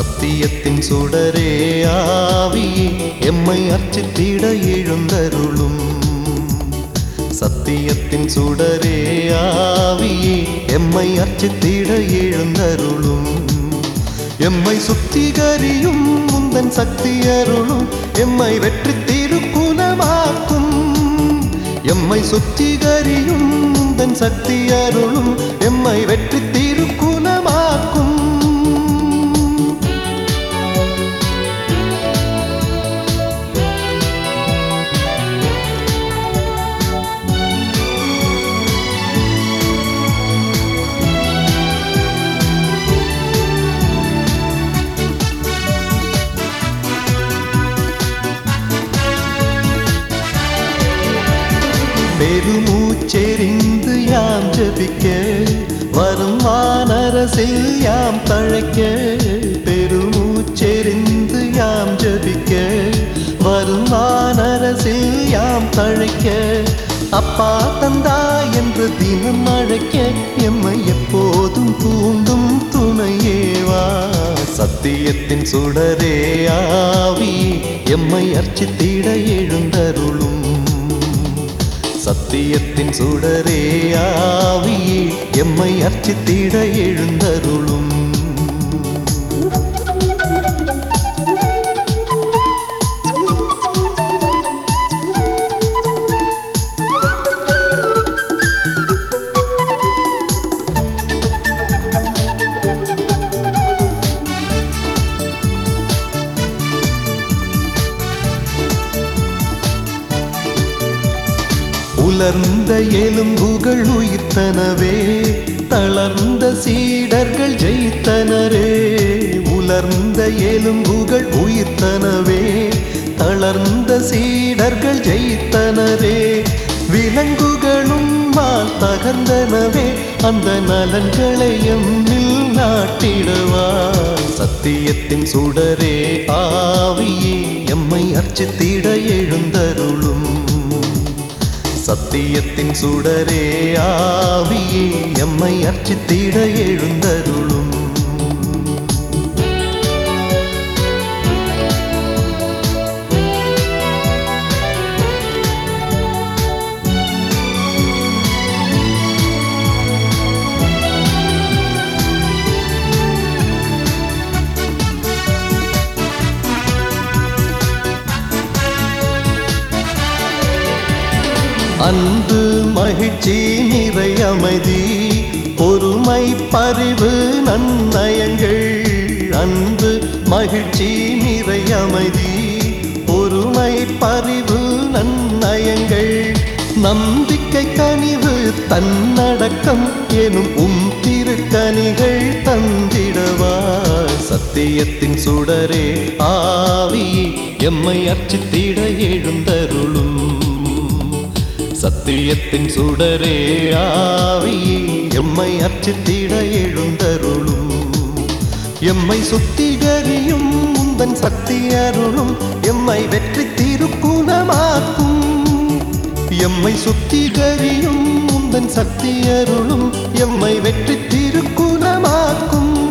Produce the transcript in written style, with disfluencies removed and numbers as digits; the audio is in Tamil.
சத்தியத்தின் சுடரே ஆவியே எம்மை அர்ச்சித்திட எழுந்தருளும். சத்தியத்தின் சுடரே ஆவியே எம்மை அர்ச்சித்திட எழுந்தருளும். எம்மை சுத்திகரியும் முந்தன் சக்தி அருளும். எம்மை வெற்றி திருக்குலமாக்கும். எம்மை சுத்திகரியும் முந்தன் சக்தி அருளும். எம்மை வெற்றி திருக்குலமாக்கும். பெருமூச்செறிந்து யாம் ஜபிக்க வரும் வானரசில் யாம் தழைக்க. பெருமூச்செறிந்து யாம் ஜபிக்க வரும் வானரசில் யாம் தழைக்க. அப்பா தந்தா என்று தினம் அழைக்க எம்மை எப்போதும் தூண்டும் துணையேவா. சத்தியத்தின் சுடரே ஆவி எம்மை அர்ச்சித்திட எழுந்தருளும். சத்தியத்தின் சுடரே ஆவியே எம்மை அர்ச்சித்திட எழுந்தருளும். உலர்ந்த எலும்புகள் உயிர்த்தனவே தளர்ந்த சீடர்கள் ஜெயித்தனரே. உலர்ந்த எலும்புகள் உயிர்த்தனவே தளர்ந்த சீடர்கள் ஜெயித்தனரே. விலங்குகளும் மால் தகர்ந்தனவே அந்த நலன்களை எம்மில் நாட்டிடவா. சத்தியத்தின் சுடரே ஆவியே எம்மை அர்ச்சித்திட எழுந்தருளும். சத்தியத்தின் சுடரே ஆவியே எம்மை அர்ச்சித்திட எழுந்தருளும். அன்பு மகிழ்ச்சி நிறை அமைதி பொறுமை பரிவு நன்னயங்கள். அன்பு மகிழ்ச்சி நிறை அமைதி பொறுமை பரிவு நன்னயங்கள். நம்பிக்கை கனிவு தன்னடக்கம் எனும் திருக்கனிகள் தந்திடவா. சத்தியத்தின் சுடரே ஆவியே எம்மை அர்ச்சித்திட எழுந்தருளும். சத்தியத்தின் சுடரே ஆவியே எம்மை அர்ச்சித்திட எழுந்தருளும். எம்மை சுத்திகரியும் முந்தன் சக்தி அருளும். எம்மை வெற்றி திருக்குலமாக்கும். எம்மை சுத்திகரியும் முந்தன் சக்தி அருளும். எம்மை வெற்றி திருக்குலமாக்கும்.